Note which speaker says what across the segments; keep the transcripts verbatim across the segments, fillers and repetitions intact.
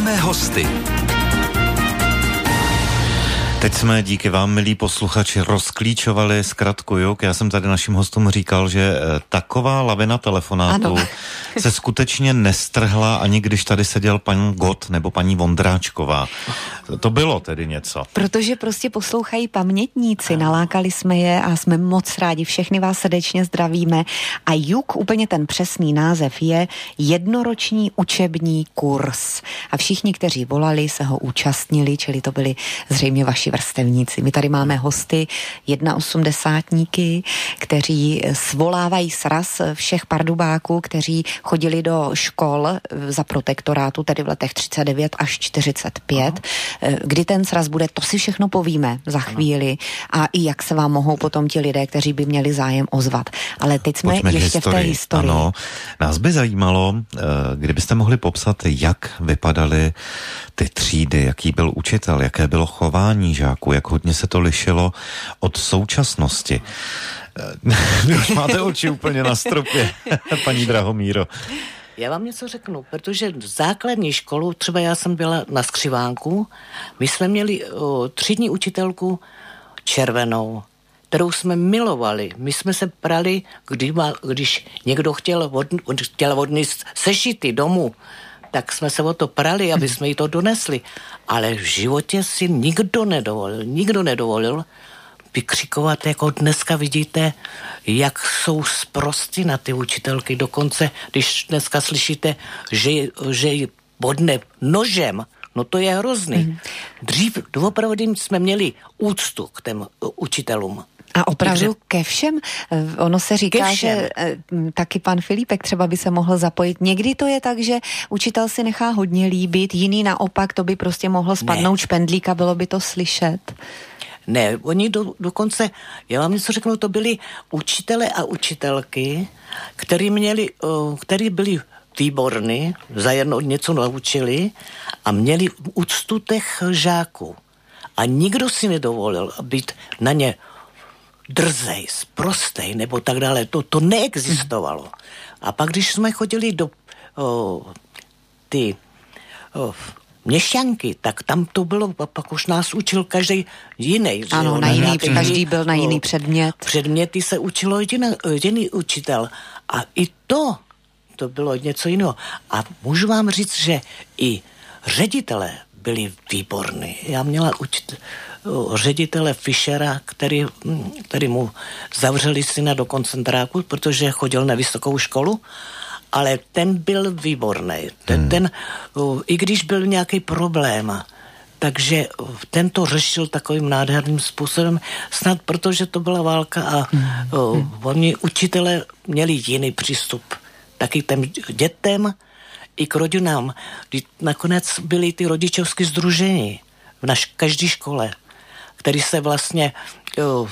Speaker 1: Máme hosty. Teď jsme díky vám, milí posluchači, rozklíčovali zkratku juk. Já jsem tady našim hostům říkal, že taková lavina telefonátů ano. se skutečně nestrhla, ani když tady seděl pan Gott nebo paní Vondráčková. To bylo tedy něco.
Speaker 2: Protože prostě poslouchají pamětníci, nalákali jsme je a jsme moc rádi. Všechny vás srdečně zdravíme. A juk, úplně ten přesný název, je jednoroční učební kurz. A všichni, kteří volali, se ho účastnili, čili to byli zřejmě vaši vrstevníci. My tady máme hosty osmdesátníky, kteří svolávají sraz všech pardubáků, kteří chodili do škol za protektorátu, tedy v letech třicet devět až čtyřicet pět. Aha. Kdy ten sraz bude, to si všechno povíme za chvíli a i jak se vám mohou potom ti lidé, kteří by měli zájem, ozvat. Ale teď jsme
Speaker 1: Pojďme
Speaker 2: ještě v té historii.
Speaker 1: Ano, nás by zajímalo, kdybyste mohli popsat, jak vypadaly ty třídy, jaký byl učitel, jaké bylo chování žáků, jak hodně se to lišilo od současnosti. Vy už máte oči úplně na stropě, paní Drahomíro.
Speaker 3: Já vám něco řeknu, protože základní školu, třeba já jsem byla na Skřivánku, my jsme měli o, třídní učitelku červenou, kterou jsme milovali. My jsme se prali, kdy má, když někdo chtěl, od, chtěl odnést sešity domů, tak jsme se o to prali, aby jsme jí to donesli. Ale v životě si nikdo nedovolil, nikdo nedovolil vykřikovat, jako dneska vidíte, jak jsou sprostí na ty učitelky. Dokonce, když dneska slyšíte, že, že ji bodne nožem, no to je hrozný. Dřív doopravdy jsme měli úctu k těm učitelům.
Speaker 2: A opravdu ke všem? Ono se říká, že taky pan Filipek třeba by se mohl zapojit. Někdy to je tak, že učitel si nechá hodně líbit, jiný naopak, to by prostě mohl spadnout špendlík a bylo by to slyšet.
Speaker 3: Ne, oni do, dokonce, já vám něco řeknu, to byli učitele a učitelky, který měli, který byli výborní, zajedno něco naučili a měli úctu těch žáků. A nikdo si nedovolil být na ně drzej, sprostej nebo tak dále. To, to neexistovalo. A pak, když jsme chodili do o, ty o, měšťanky, tak tam to bylo, pak už nás učil každý jiný.
Speaker 2: Ano, na jiný, každý byl na jiný předmět.
Speaker 3: Předměty se učilo jiný, jiný učitel. A i to, to bylo něco jiného. A můžu vám říct, že i ředitelé byli výborní. Já měla učit ředitele Fischera, který, který mu zavřeli syna do koncentráku, protože chodil na vysokou školu, ale ten byl výborný. Ten, hmm. ten i když byl nějaký problém, takže ten to řešil takovým nádherným způsobem, snad protože to byla válka a hmm. o, oni učitelé měli jiný přístup taky těm dětem i k rodinám. Nakonec byly ty rodičovské sdružení v naš každé škole, který se vlastně o,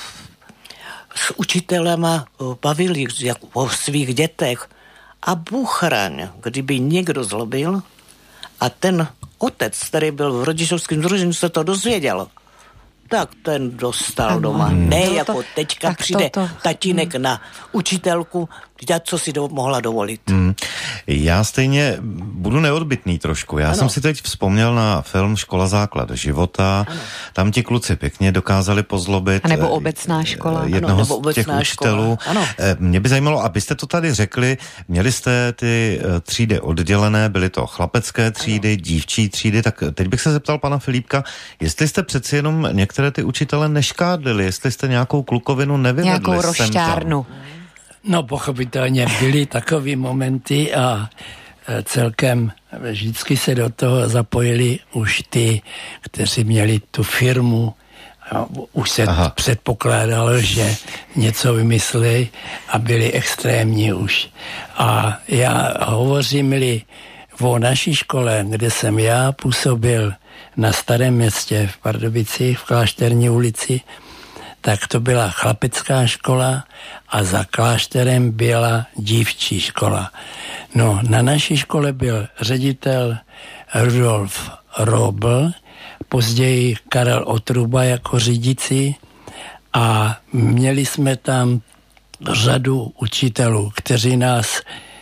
Speaker 3: s učitelema o, bavili jak, o svých dětech. A Bůh chraň, kdyby někdo zlobil a ten otec, který byl v rodičovském sdružení, se to dozvěděl, tak ten dostal ano. doma. Ne to, jako teďka přijde to, to. tatínek hmm. na učitelku, co si do, mohla dovolit. Hmm.
Speaker 1: Já stejně budu neodbytný trošku. Já ano. jsem si teď vzpomněl na film Škola základ života. Ano. Tam ti kluci pěkně dokázali pozlobit.
Speaker 2: A nebo obecná škola.
Speaker 1: Jednoho
Speaker 2: ano,
Speaker 1: z těch učitelů. Mě by zajímalo, abyste to tady řekli, měli jste ty třídy oddělené, byly to chlapecké třídy, ano. dívčí třídy, tak teď bych se zeptal pana Filipka, jestli jste přeci jenom některé ty učitele neškádlili, jestli jste nějakou klukovinu nevyvedli.
Speaker 2: Nějakou rošťárnu.
Speaker 4: No, pochopitelně byly takové momenty a celkem vždycky se do toho zapojili už ty, kteří měli tu firmu. A už se Aha. předpokládalo, že něco vymysleli a byli extrémní už. A já hovořím-li o naší škole, kde jsem já působil na Starém městě v Pardubicích, v Klášterní ulici, tak to byla chlapecká škola a za klášterem byla dívčí škola. No, na naší škole byl ředitel Rudolf Robl, později Karel Otruba jako řídící a měli jsme tam řadu učitelů, kteří nás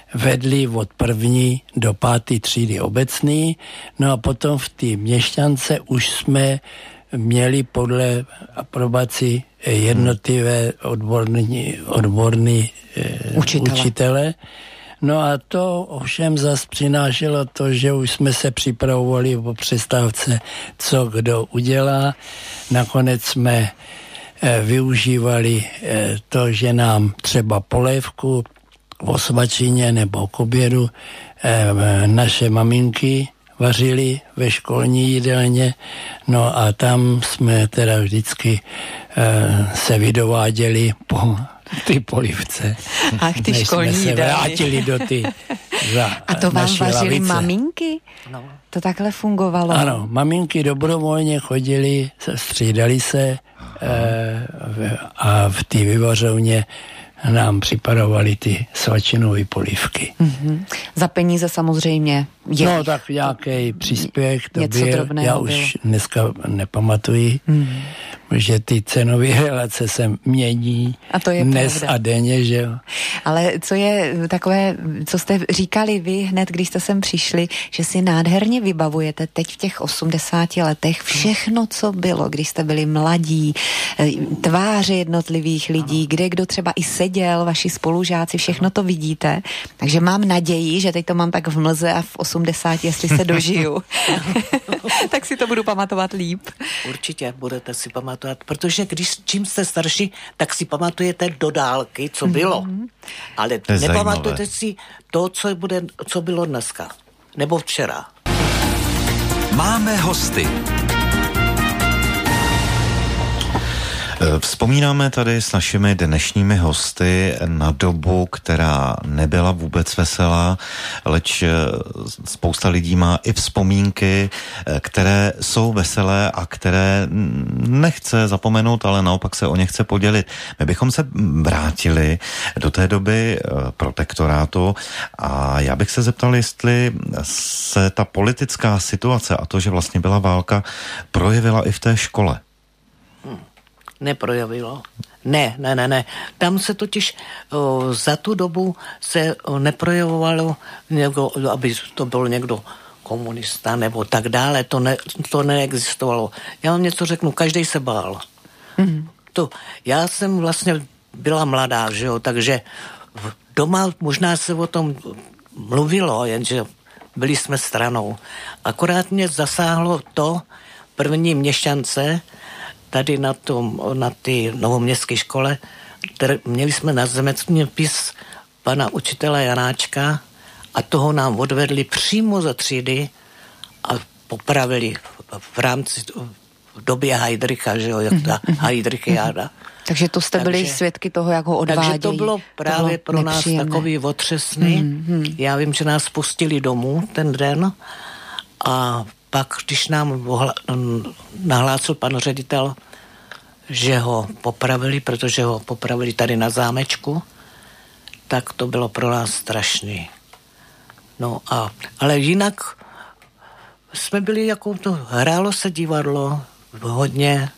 Speaker 4: vedli od první do páté třídy obecný, no a potom v té měšťance už jsme měli podle aprobaci jednotlivé odborní, odborní učitele. učitele. No a to ovšem zas přinášelo to, že už jsme se připravovali po přestávce, co kdo udělá. Nakonec jsme eh, využívali eh, to, že nám třeba polévku o svačině nebo k obědu eh, naše maminky vařili ve školní jídelně, no a tam jsme teda vždycky eh, se vydováděli po ty polivce.
Speaker 2: Ach, ty školní
Speaker 4: jsme se
Speaker 2: jídelny.
Speaker 4: vrátili do ty za
Speaker 2: A to vám vařili
Speaker 4: lavice.
Speaker 2: maminky?
Speaker 3: No.
Speaker 2: To takhle fungovalo?
Speaker 4: Ano, maminky dobrovolně chodili, střídali se e, a v té vyvařovně nám připravovali ty svačinové polívky.
Speaker 2: Mm-hmm. Za peníze samozřejmě. Je.
Speaker 4: No tak nějaký příspěvek to
Speaker 2: Něco
Speaker 4: byl,
Speaker 2: drobného
Speaker 4: já
Speaker 2: bylo.
Speaker 4: už dneska nepamatuji, mm. že ty cenové relace se mění
Speaker 2: A to je
Speaker 4: dnes
Speaker 2: pravda.
Speaker 4: a denně, že jo.
Speaker 2: Ale co je takové, co jste říkali vy hned, když jste sem přišli, že si nádherně vybavujete teď v těch osmdesáti letech všechno, co bylo, když jste byli mladí, tváře jednotlivých lidí, kde kdo třeba i seděl, vaši spolužáci, všechno to vidíte. Takže mám naději, že teď to mám tak v mlze a v osmdesáti, jestli se dožiju, tak si to budu pamatovat líp.
Speaker 3: Určitě budete si pamatovat, protože když čím jste starší, tak si pamatujete do dálky, co bylo. Mm-hmm. Ale nepamatujete si to, co, bude, co bylo dneska. Nebo včera.
Speaker 5: Máme hosty.
Speaker 1: Vzpomínáme tady s našimi dnešními hosty na dobu, která nebyla vůbec veselá, leč spousta lidí má i vzpomínky, které jsou veselé a které nechce zapomenout, ale naopak se o ně chce podělit. My bychom se vrátili do té doby protektorátu a já bych se zeptal, jestli se ta politická situace a to, že vlastně byla válka, projevila i v té škole.
Speaker 3: Neprojevilo. Ne, ne, ne, ne. Tam se totiž o, za tu dobu se o, neprojevovalo, někdo, aby to byl někdo komunista nebo tak dále. To, ne, to neexistovalo. Já vám něco řeknu, každý se bál. Mm-hmm. To, já jsem vlastně byla mladá, že jo, takže doma možná se o tom mluvilo, jenže byli jsme stranou. Akorát mě zasáhlo to první měšťance, tady na tom, na té novoměstské škole, které, měli jsme na zeměpis pana učitele Janáčka a toho nám odvedli přímo za třídy a popravili v rámci v době Heydricha, že jo, jak ta Heydrichiáda.
Speaker 2: Takže to jste byli
Speaker 3: takže,
Speaker 2: svědky toho, jak ho odvádějí.
Speaker 3: Takže to bylo právě to bylo pro nepříjemné. Nás takový otřesný. Mm-hmm. Já vím, že nás pustili domů ten den a pak, když nám nahlásil pan ředitel, že ho popravili, protože ho popravili tady na zámečku, tak to bylo pro nás strašný. No a, ale jinak jsme byli jako to, hrálo se divadlo hodně.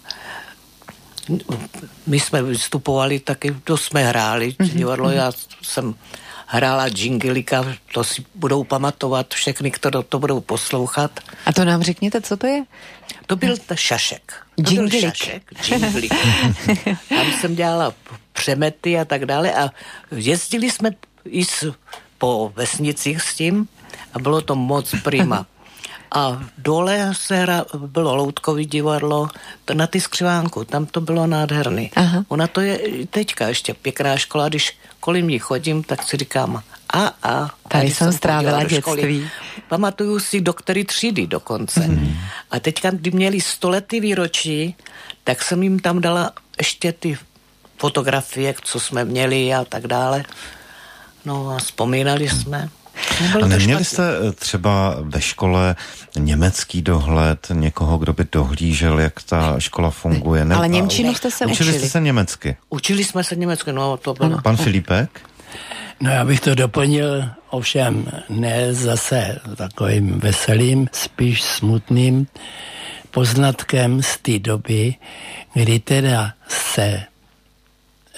Speaker 3: My jsme vystupovali taky, to jsme hráli divadlo, já jsem hrála Džingilika, to si budou pamatovat všechny, kdo to budou poslouchat.
Speaker 2: A to nám řekněte, co to je?
Speaker 3: To byl ta šašek. To
Speaker 2: Džingilik.
Speaker 3: byl šašek, džingilik. Tam jsem dělala přemety a tak dále a jezdili jsme i s, po vesnicích s tím a bylo to moc prima. A dole se hra, bylo loutkový divadlo, to na ty skřivánku, tam to bylo nádherný. Aha. Ona to je teďka ještě pěkná škola, když kolem ní chodím, tak si říkám, a a. Tady,
Speaker 2: tady jsem strávila dětství.
Speaker 3: Pamatuju si do který třídy dokonce. Hmm. A teďka, kdy měli stoletý výročí, tak jsem jim tam dala ještě ty fotografie, co jsme měli a tak dále. No a vzpomínali jsme.
Speaker 1: A neměli jste třeba ve škole německý dohled, někoho, kdo by dohlížel, jak ta škola funguje? Ne,
Speaker 2: ale němčinu jste se učili.
Speaker 1: Učili jste se německy?
Speaker 3: Učili jsme se německy, no to bylo.
Speaker 1: Pan Filipek?
Speaker 4: No já bych to doplnil, ovšem ne zase takovým veselým, spíš smutným poznatkem z té doby, kdy teda se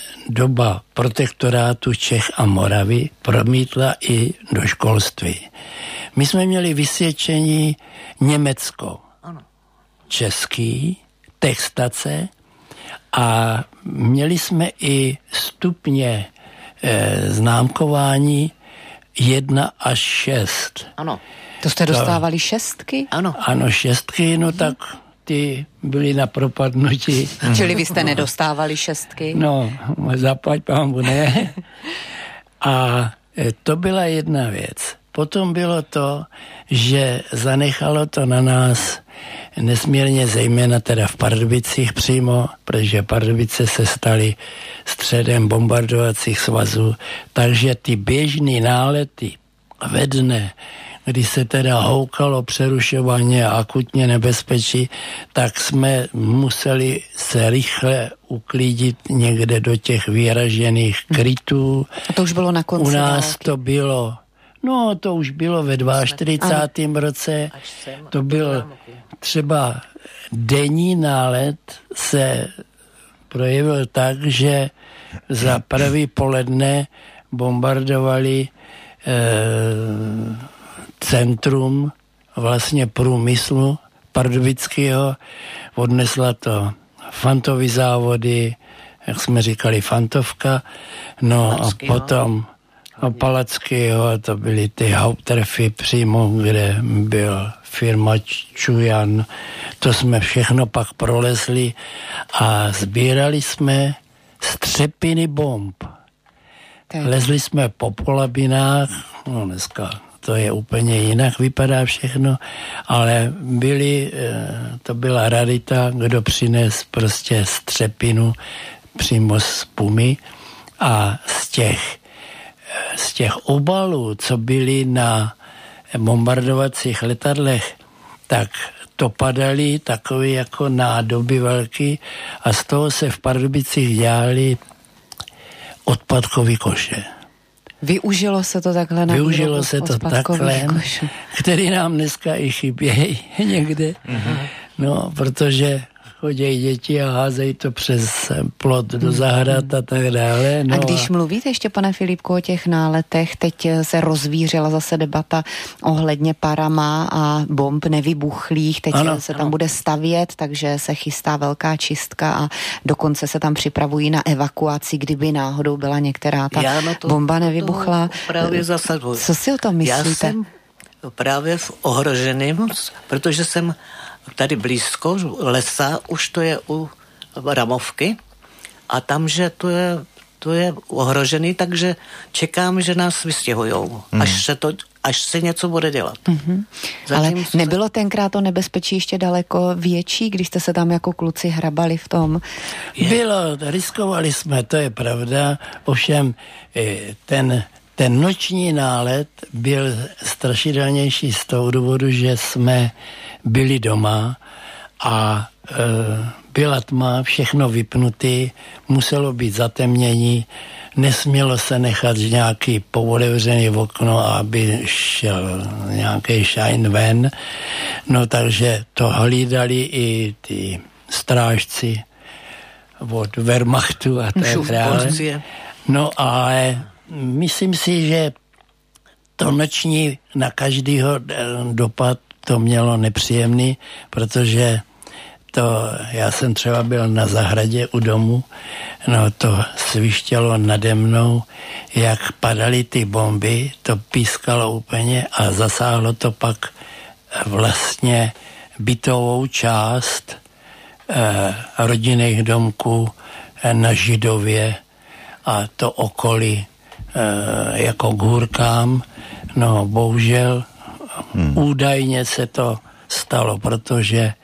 Speaker 4: doba protektorátu Čech a Moravy promítla i do školství. My jsme měli vysvědčení Německo, český, textace a měli jsme i stupně e, známkování jedna až šest.
Speaker 3: Ano.
Speaker 2: To jste dostávali to, šestky?
Speaker 3: Ano.
Speaker 4: Ano, šestky, no hmm. tak ty byly na propadnutí.
Speaker 2: Čili vy jste nedostávali šestky?
Speaker 4: No, zaplať pámu, ne. A to byla jedna věc. Potom bylo to, že zanechalo to na nás nesmírně, zejména teda v Pardubicích přímo, protože Pardubice se staly středem bombardovacích svazů, takže ty běžný nálety ve dne, kdy se teda houkalo přerušovaně a akutně nebezpečí, tak jsme museli se rychle uklidit někde do těch vyražených krytů.
Speaker 2: A to už bylo na konci
Speaker 4: U nás
Speaker 2: války.
Speaker 4: To bylo, no to už bylo ve čtyřicátém druhém roce, to byl třeba denní nálet se projevil tak, že za první poledne bombardovali e, centrum vlastně průmyslu pardubického, odnesla to fantový závody, jak jsme říkali, fantovka, no Palackýho. A potom no, Palackýho, to byly ty Haupttreffy přímo, kde byl firma Čujan, to jsme všechno pak prolezli a sbírali jsme střepiny bomb. Lezli jsme po polabinách, no dneska to je úplně jinak, vypadá všechno, ale byli, to byla rarita, kdo přines prostě střepinu přímo z pumy a z těch, z těch obalů, co byly na bombardovacích letadlech, tak to padaly takové jako nádoby velký a z toho se v Pardubicích dělali odpadkový koše.
Speaker 2: Využilo se to takhle na
Speaker 4: Využilo se to takhle, košů. Který nám dneska i chybějí někde. Mm-hmm. No, protože chodí děti a házejí to přes plot do zahrad a tak dále. No
Speaker 2: a když a... mluvíte ještě, pane Filipku, o těch náletech, teď se rozvířila zase debata ohledně Parama a bomb nevybuchlých, teď ano, se tam ano. bude stavět, takže se chystá velká čistka a dokonce se tam připravují na evakuaci, kdyby náhodou byla některá ta to, bomba nevybuchla.
Speaker 3: Právě zasaduji.
Speaker 2: Co si o tom myslíte?
Speaker 3: Já jsem právě v ohroženém, protože jsem tady blízko lesa, už to je u Ramovky a tam, že to je, to je ohrožený, takže čekám, že nás vystěhujou, hmm. až se to až se něco bude dělat.
Speaker 2: Mm-hmm. Ale nebylo tenkrát to nebezpečí ještě daleko větší, když jste se tam jako kluci hrabali v tom?
Speaker 4: Je. Bylo, riskovali jsme, to je pravda, ovšem ten Ten noční nálet byl strašidelnější z toho důvodu, že jsme byli doma a e, byla tma, všechno vypnutý, muselo být zatemnění, nesmělo se nechat nějaký pootevřený okno, aby šel nějaký šajn ven. No takže to hlídali i ty strážci od Wehrmachtu a tak dále. No ale myslím si, že to noční na každýho dopad to mělo nepříjemný, protože to, já jsem třeba byl na zahradě u domu, no to svištělo nade mnou, jak padaly ty bomby, to pískalo úplně a zasáhlo to pak vlastně bytovou část eh, rodinných domků eh, na Židově a to okolí eh, jako k hůrkám. No bohužel hmm. údajně se to stalo, protože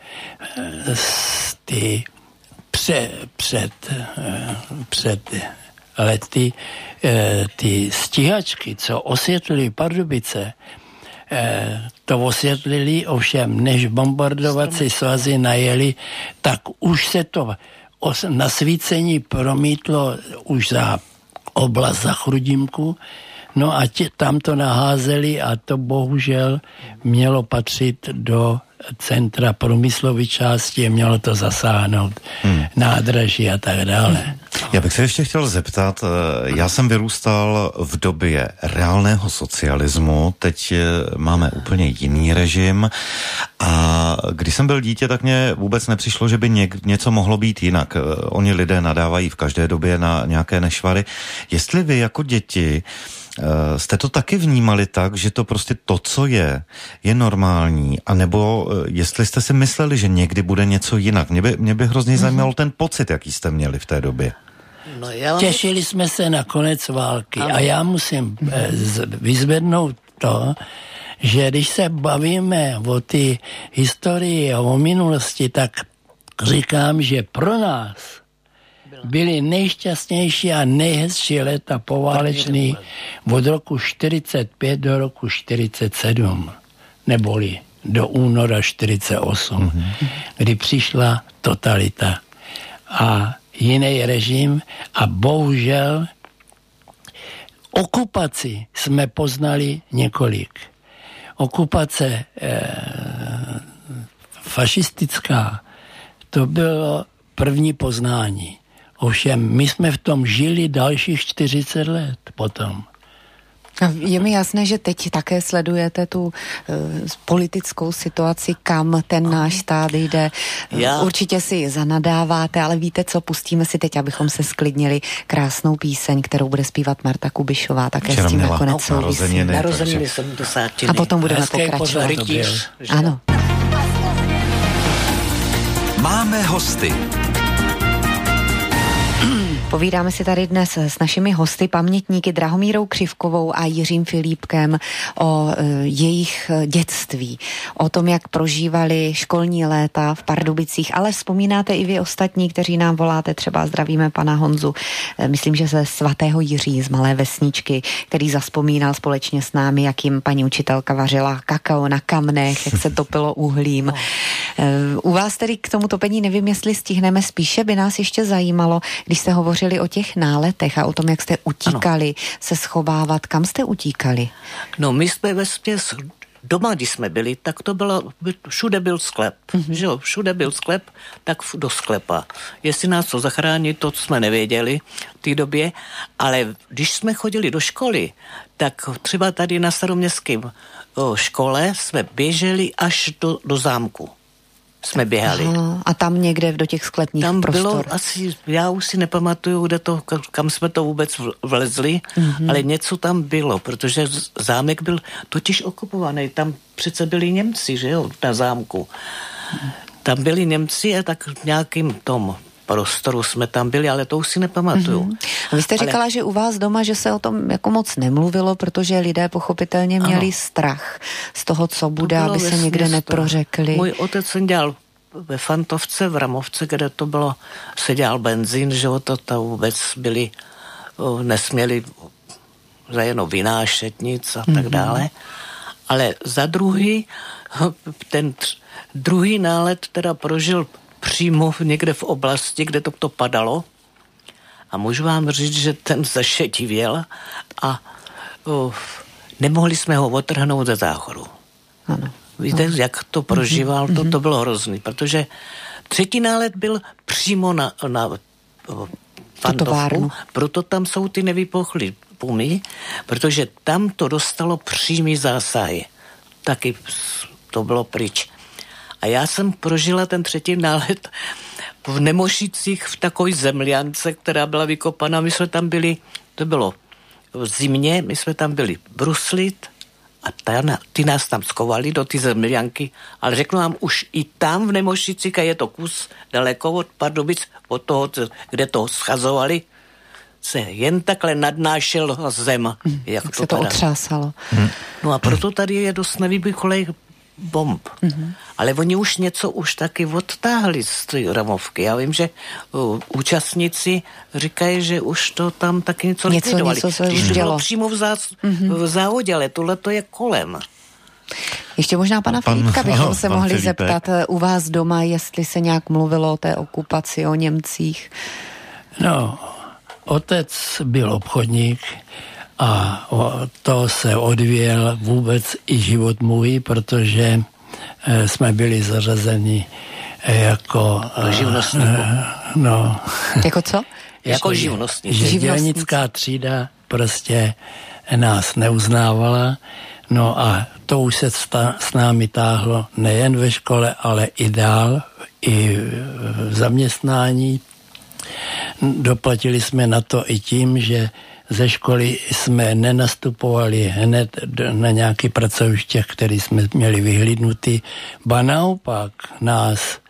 Speaker 4: ty pře, před, před lety ty stíhačky, co osvětlili Pardubice, to osvětlili, ovšem než bombardovací svazy najeli, tak už se to nasvícení promítlo už za oblast za Chrudimku. No a tě, tam to naházeli a to bohužel mělo patřit do centra průmyslové části, mělo to zasáhnout hmm. nádraží a tak dále.
Speaker 1: Já bych se ještě chtěl zeptat, já jsem vyrůstal v době reálného socialismu, teď máme úplně jiný režim a když jsem byl dítě, tak mně vůbec nepřišlo, že by něk, něco mohlo být jinak. Oni lidé nadávají v každé době na nějaké nešvary. Jestli vy jako děti jste to taky vnímali tak, že to prostě to, co je, je normální, anebo jestli jste si mysleli, že někdy bude něco jinak. Mě by, mě by hrozně mm-hmm. zajímal ten pocit, jaký jste měli v té době.
Speaker 3: No, já...
Speaker 4: Těšili jsme se na konec války ano. A já musím vyzvednout to, že když se bavíme o ty historii a o minulosti, tak říkám, že pro nás byly nejšťastnější a nejhezčí léta poválečný od roku čtyřicet pět do roku čtyřicet sedm, neboli do února čtyřicet osm, mm-hmm. kdy přišla totalita a jiný režim a bohužel okupaci jsme poznali několik. Okupace eh, fašistická, to bylo první poznání. Ovšem, my jsme v tom žili dalších čtyřicet let potom.
Speaker 2: Je mi jasné, že teď také sledujete tu uh, politickou situaci, kam ten náš stát jde. Já. Určitě si zanadáváte, ale víte co, pustíme si teď, abychom se sklidnili krásnou píseň, kterou bude zpívat Marta Kubišová, také
Speaker 1: Včera
Speaker 2: s tím
Speaker 1: měla
Speaker 2: nakonec souvisí.
Speaker 1: narozeniny,
Speaker 3: Narozeniny jsem dosátiny.
Speaker 2: A potom budeme Hezký pokračovat. Ano.
Speaker 5: Máme hosty.
Speaker 2: Povídáme si tady dnes s našimi hosty, pamětníky Drahomírou Křivkovou a Jiřím Filipkem o e, jejich dětství, o tom, jak prožívali školní léta v Pardubicích, ale vzpomínáte i vy ostatní, kteří nám voláte, třeba zdravíme pana Honzu, e, myslím, že ze svatého Jiří z Malé Vesničky, který zavzpomínal společně s námi, jak jim paní učitelka vařila kakao na kamnech, jak se topilo uhlím. E, u vás tedy k tomu topení nevím, jestli stihneme, spíše by nás ještě zajímalo, když se hovoří o těch náletech a o tom, jak jste utíkali ano. se schovávat. Kam jste utíkali?
Speaker 3: No my jsme vesměs doma, když jsme byli, tak to bylo, všude byl sklep. Mm-hmm. Že jo, všude byl sklep, tak do sklepa. Jestli nás to zachrání, to jsme nevěděli v té době, ale když jsme chodili do školy, tak třeba tady na staroměstském škole jsme běželi až do, do zámku. Jsme běhali.
Speaker 2: Aha, a tam někde do těch sklepních
Speaker 3: tam
Speaker 2: prostor?
Speaker 3: Tam bylo asi, já už si nepamatuju, kde to, kam jsme to vůbec vlezli, mm-hmm. ale něco tam bylo, protože zámek byl totiž okupovaný. Tam přece byli Němci, že jo, na zámku. Tam byli Němci a tak v nějakým tom prostoru jsme tam byli, ale to už si nepamatuju. Mm-hmm.
Speaker 2: Vy jste říkala, ale... že u vás doma, že se o tom jako moc nemluvilo, protože lidé pochopitelně měli ano. strach z toho, co bude, aby se někde neprořekli.
Speaker 3: Můj otec jsem dělal ve Fantovce, v Ramovce, kde to bylo, se dělal benzín, že to, to vůbec byli, o, nesměli zajedno vynášet nic a mm-hmm. tak dále. Ale za druhý, ten druhý nálet teda prožil přímo někde v oblasti, kde to, to padalo. A můžu vám říct, že ten zašetivěl a uh, nemohli jsme ho otrhnout ze záchodu. Ano. Víte, ano. jak to prožíval, mm-hmm. to, to bylo hrozný, protože třetí nálet byl přímo na, na uh, Fantovku, proto tam jsou ty nevypochlý pumy, protože tam to dostalo přímý zásahy. Taky to bylo pryč. A já jsem prožila ten třetí nálet v Nemošicích v takové zemljance, která byla vykopaná. My jsme tam byli, to bylo v zimě, my jsme tam byli bruslit a ta, ty nás tam skovali do ty zemljanky, ale řeknu vám, už i tam v Nemošicích, a je to kus daleko od Pardubic, od toho, kde to schazovali, se jen takhle nadnášel zem.
Speaker 2: Hmm,
Speaker 3: jak
Speaker 2: to
Speaker 3: se
Speaker 2: to otřásalo.
Speaker 3: Hmm. No a proto tady je dost nevybucholejch bomb. Mm-hmm. Ale oni už něco už taky odtáhli z té Ramovky. Já vím, že uh, účastníci říkají, že už to tam taky něco likvidovali.
Speaker 2: Něco se
Speaker 3: Když
Speaker 2: už
Speaker 3: to
Speaker 2: dělo.
Speaker 3: bylo přímo v, zás, mm-hmm. v závodě, ale tohle to je kolem.
Speaker 2: Ještě možná pana
Speaker 1: pan,
Speaker 2: Filipka bychom
Speaker 1: ano,
Speaker 2: se mohli
Speaker 1: Filipek.
Speaker 2: zeptat u vás doma, jestli se nějak mluvilo o té okupaci, o Němcích.
Speaker 4: No, otec byl obchodník a to se odvíjel vůbec i život můj, protože jsme byli zařazeni jako...
Speaker 3: živnostníků.
Speaker 4: No.
Speaker 2: Jako co?
Speaker 3: Jako živnostníci.
Speaker 4: Že dělnická třída prostě nás neuznávala. No a to už se sta, s námi táhlo nejen ve škole, ale i dál, i v zaměstnání. Doplatili jsme na to i tím, že ze školy jsme nenastupovali hned na nějaký pracoviště, který jsme měli vyhlídnutý, ba naopak nás e,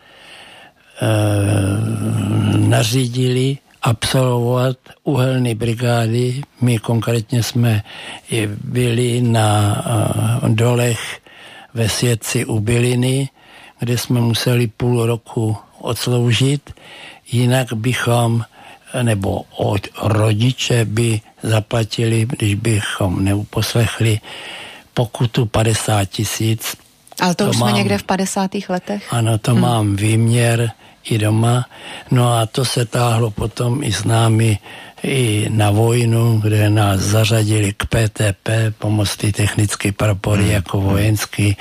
Speaker 4: nařídili absolvovat uhelné brigády. My konkrétně jsme byli na uh, dolech ve Světci u Byliny, kde jsme museli půl roku odsloužit, jinak bychom, nebo od rodiče by zaplatili, když bychom neuposlechli, pokutu padesát tisíc.
Speaker 2: Ale to, to už
Speaker 4: mám,
Speaker 2: jsme někde v padesátých letech?
Speaker 4: Ano, to hmm. mám výměr i doma. No a to se táhlo potom i s námi i na vojnu, kde nás zařadili k P T P, pomocný technický prapory hmm. jako vojenský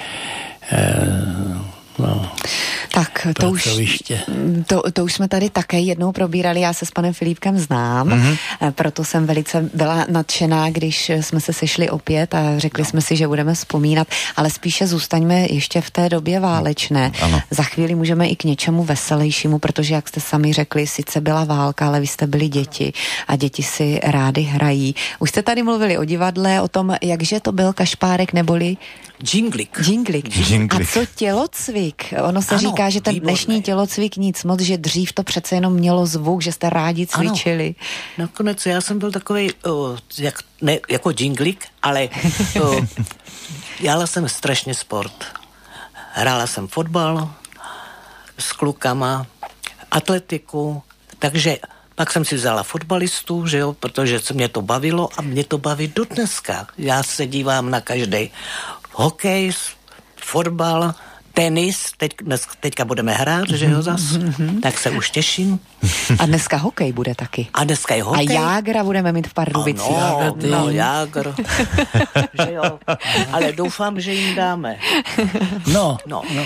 Speaker 4: eh, no,
Speaker 2: tak to už, to, to už jsme tady také jednou probírali, já se s panem Filipkem znám, mm-hmm. proto jsem velice byla nadšená, když jsme se sešli opět a řekli no. jsme si, že budeme vzpomínat, ale spíše zůstaňme ještě v té době válečné. Ano. Za chvíli můžeme i k něčemu veselějšímu, protože jak jste sami řekli, sice byla válka, ale vy jste byli děti a děti si rády hrají. Už jste tady mluvili o divadle, o tom, jakže to byl kašpárek neboli
Speaker 3: Džinglik.
Speaker 2: Džinglik.
Speaker 1: Džinglik.
Speaker 2: A co tělocvik? Ono se ano, říká, že ten výborné. Dnešní tělocvik nic moc, že dřív to přece jenom mělo zvuk, že jste rádi cvičili.
Speaker 3: Ano. Nakonec já jsem byl takový uh, jak, ne, jako džinglik, ale uh, dělala jsem strašně sport. Hrála jsem fotbal s klukama, atletiku, takže pak jsem si vzala fotbalistu, že jo, protože se mě to bavilo a mě to baví do dneska. Já se dívám na každý hokej, fotbal, tenis, teď, dnes, teďka budeme hrát, že jo, zas, mm-hmm. tak se už těším.
Speaker 2: A dneska hokej bude taky.
Speaker 3: A dneska je hokej.
Speaker 2: A Jágra budeme mít v Pardubicích.
Speaker 3: No, no, Jágr. Že jo, ale doufám, že jim dáme.
Speaker 4: No.
Speaker 3: No.
Speaker 4: no.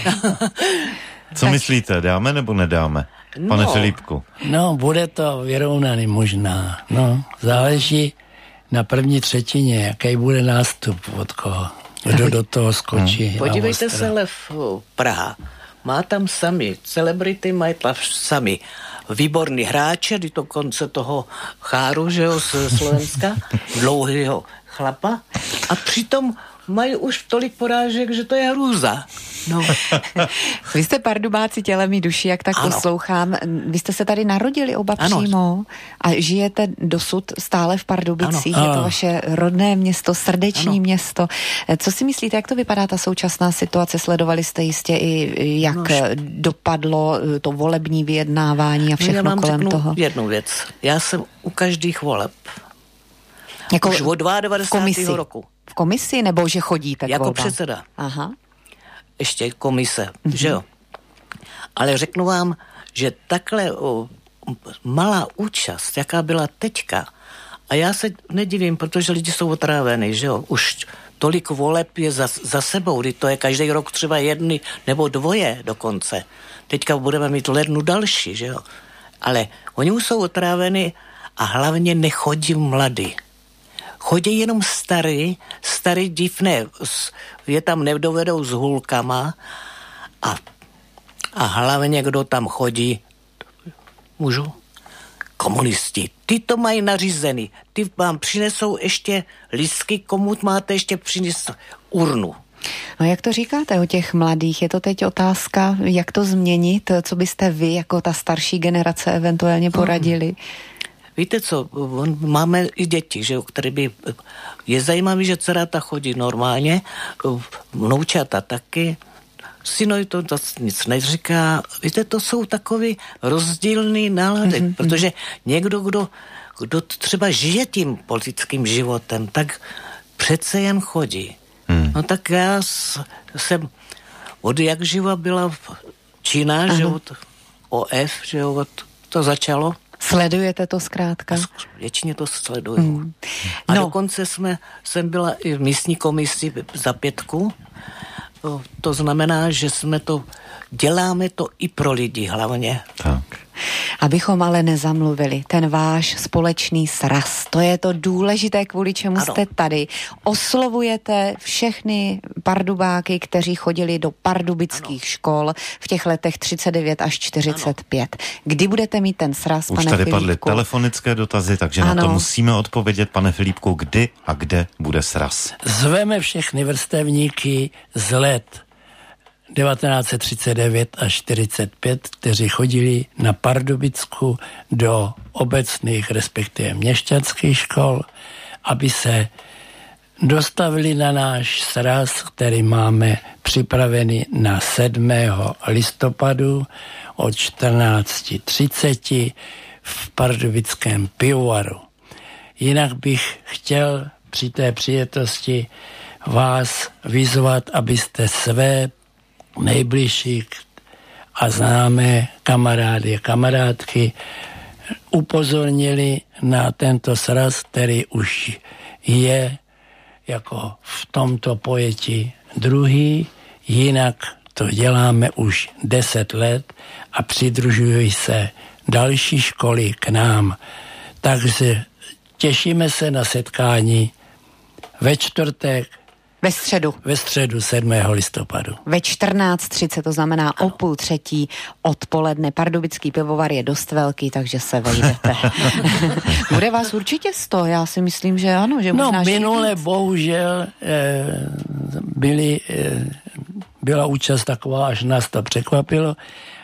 Speaker 1: Co myslíte, dáme nebo nedáme? Pane
Speaker 3: no.
Speaker 1: Filipku.
Speaker 4: No, bude to vyrovnaný možná. No, záleží na první třetině, jaký bude nástup od koho. Kdo do toho skočí. Hmm.
Speaker 3: Podívejte se, Lev, Praha. Má tam sami, celebrity mají tam sami výborný hráče, do konce toho cháru, že jo, z Slovenska, dlouhýho chlapa. A přitom mají už tolik porážek, že to je hrůza. No.
Speaker 2: Vy jste Pardubáci tělem i duší, jak tak ano. poslouchám. Vy jste se tady narodili oba ano. přímo a žijete dosud stále v Pardubicích. Ano. Je to vaše rodné město, srdeční ano. město. Co si myslíte, jak to vypadá ta současná situace? Sledovali jste jistě i, jak no, dopadlo to volební vyjednávání a všechno
Speaker 3: no,
Speaker 2: kolem toho?
Speaker 3: Jednu věc. Já jsem u každých voleb. Jako už od devadesátého roku.
Speaker 2: V komisi, nebo že chodíte
Speaker 3: jako
Speaker 2: volbám?
Speaker 3: Předseda.
Speaker 2: Aha.
Speaker 3: Ještě komise, mm-hmm. že jo. Ale řeknu vám, že takhle o, malá účast, jaká byla teďka, a já se nedivím, protože lidi jsou otrávení, že jo. Už tolik voleb je za, za sebou, kdy to je každý rok třeba jedny nebo dvoje dokonce. Teďka budeme mít v lednu další, že jo. Ale oni už jsou otrávení a hlavně nechodí mladí. Chodí jenom starý, starý divné, je tam nedovedou s hůlkama a, a hlavně, kdo tam chodí, můžu? Komunisti. Ty to mají nařízený. Ty vám přinesou ještě lístky, komu máte ještě přinést urnu.
Speaker 2: No jak to říkáte o těch mladých? Je to teď otázka, jak to změnit? Co byste vy jako ta starší generace eventuálně poradili? Hmm.
Speaker 3: Víte co, máme i děti, že, které by, je zajímavé, že dcerata chodí normálně, vnoučata taky, synovi to nic neříká. Víte, to jsou takový rozdílný nálady, mm-hmm. protože někdo, kdo, kdo třeba žije tím politickým životem, tak přece jen chodí. Mm. No tak já jsem od jak živa byla Čína, ano. že od O F, že od to začalo.
Speaker 2: Sledujete to zkrátka?
Speaker 3: Většině to sleduju. Mm. A no. dokonce jsme, jsem byla i v místní komisi za pětku. To znamená, že jsme to, děláme to i pro lidi hlavně.
Speaker 1: Tak.
Speaker 2: Abychom ale nezamluvili, ten váš společný sraz, to je to důležité, kvůli čemu ano. jste tady. Oslovujete všechny pardubáky, kteří chodili do pardubických ano. škol v těch letech třicet devět až čtyřicet pět. Ano. Kdy budete mít ten sraz,
Speaker 1: Už
Speaker 2: pane
Speaker 1: tady
Speaker 2: Filipku?
Speaker 1: padly telefonické dotazy, takže ano. na to musíme odpovědět, pane Filipku, kdy a kde bude sraz.
Speaker 4: Zveme všechny vrstevníky z let devatenáct set třicet devět až čtyřicet pět, kteří chodili na Pardubicku do obecných, respektive měšťanských škol, aby se dostavili na náš sraz, který máme připravený na sedmého listopadu od čtrnáct třicet v pardubickém pivovaru. Jinak bych chtěl při té příležitosti vás vyzvat, abyste své nejbližší a známé kamarády a kamarádky upozornili na tento sraz, který už je jako v tomto pojetí druhý, jinak to děláme už deset let a přidružují se další školy k nám. Takže těšíme se na setkání ve čtvrtek,
Speaker 2: Ve středu.
Speaker 4: Ve středu sedmého listopadu.
Speaker 2: Ve čtrnáct třicet, to znamená ano. o půl třetí odpoledne. Pardubický pivovar je dost velký, takže se vejdete. Bude vás určitě sto, já si myslím, že ano. Že
Speaker 4: no minule bohužel eh, byli, eh, byla účast taková, až nás to překvapilo.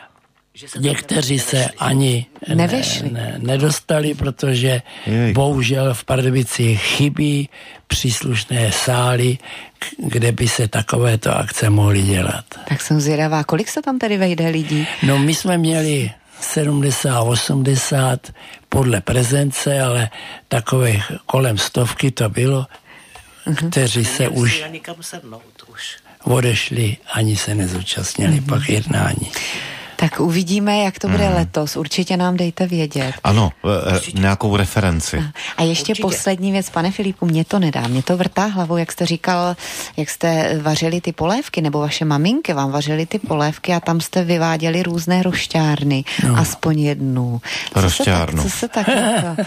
Speaker 4: Někteří se ani ne, ne, nedostali, protože Jej. bohužel v Pardubicích chybí příslušné sály, kde by se takovéto akce mohly dělat.
Speaker 2: Tak jsem zvědavá, kolik se tam tedy vejde lidí?
Speaker 4: No my jsme měli sedmdesát osmdesát podle prezence, ale takových kolem stovky to bylo, uh-huh. kteří se už odešli, ani se nezúčastnili uh-huh. pak jednání.
Speaker 2: Tak uvidíme, jak to bude hmm. letos. Určitě nám dejte vědět.
Speaker 1: Ano, e, nějakou referenci.
Speaker 2: A ještě Určitě. poslední věc, pane Filipu, mě to nedá. Mě to vrtá hlavou, jak jste říkal, jak jste vařili ty polévky, nebo vaše maminky vám vařili ty polévky a tam jste vyváděli různé rošťárny. No. Aspoň jednu.
Speaker 1: Rošťárnu.
Speaker 2: Co se tak, co se tak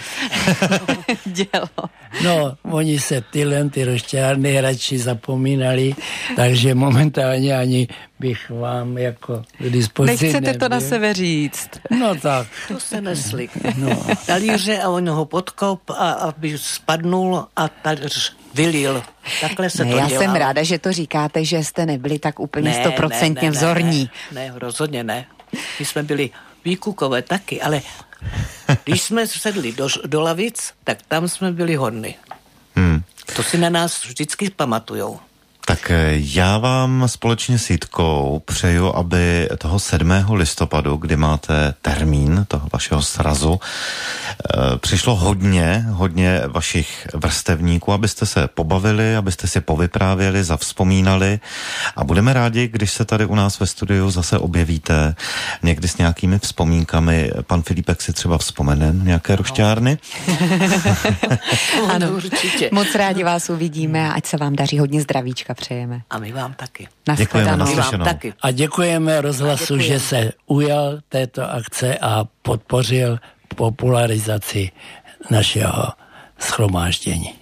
Speaker 2: dělo?
Speaker 4: No, oni se tyhle ty rošťárny radši zapomínali, takže momentálně ani bych vám jako k dispozici
Speaker 2: Nechcete
Speaker 4: nebyl.
Speaker 2: to na sebe říct.
Speaker 4: No tak.
Speaker 3: To se neslik. No. Talíře a on ho podkop a aby spadnul a talíř vylil. Takhle se
Speaker 2: ne,
Speaker 3: to
Speaker 2: já
Speaker 3: dělalo.
Speaker 2: jsem ráda, že to říkáte, že jste nebyli tak úplně stoprocentně
Speaker 3: ne, ne,
Speaker 2: vzorní.
Speaker 3: Ne, ne, rozhodně ne. My jsme byli výkukové taky, ale když jsme sedli do, do lavic, tak tam jsme byli hodní. Hmm. To si na nás vždycky pamatujou.
Speaker 1: Tak já vám společně s Jitkou přeju, aby toho sedmého listopadu, kdy máte termín toho vašeho srazu, přišlo hodně, hodně vašich vrstevníků, abyste se pobavili, abyste si povyprávěli, zavzpomínali a budeme rádi, když se tady u nás ve studiu zase objevíte někdy s nějakými vzpomínkami. Pan Filipek si třeba vzpomene nějaké rošťárny?
Speaker 2: Ano, určitě. Moc rádi vás uvidíme a ať se vám daří, hodně zdravíčka přejeme.
Speaker 3: A my vám taky.
Speaker 1: Děkujeme,
Speaker 3: naslyšenou. Taky.
Speaker 4: A děkujeme rozhlasu, děkujeme. Že se ujal této akce a podpořil popularizaci našeho shromáždění.